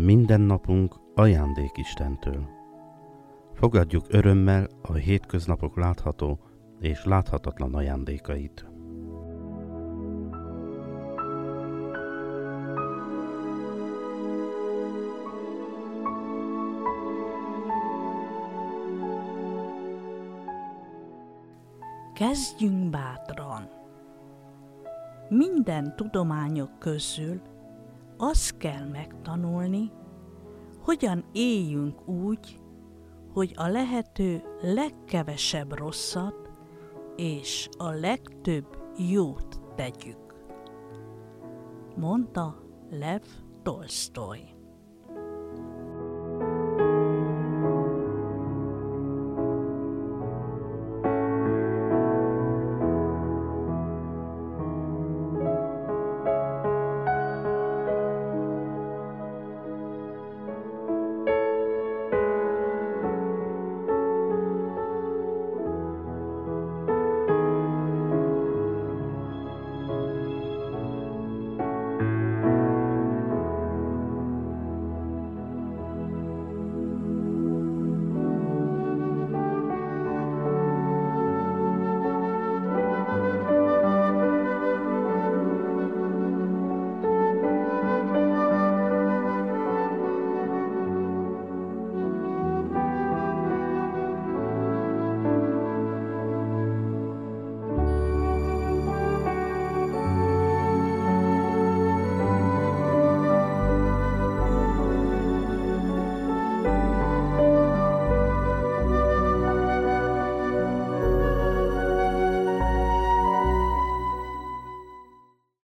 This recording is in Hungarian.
Minden napunk ajándék Istentől. Fogadjuk örömmel a hétköznapok látható és láthatatlan ajándékait. Kezdjünk bátran! Minden tudományok közül azt kell megtanulni, hogyan éljünk úgy, hogy a lehető legkevesebb rosszat és a legtöbb jót tegyük, mondta Lev Tolsztoj.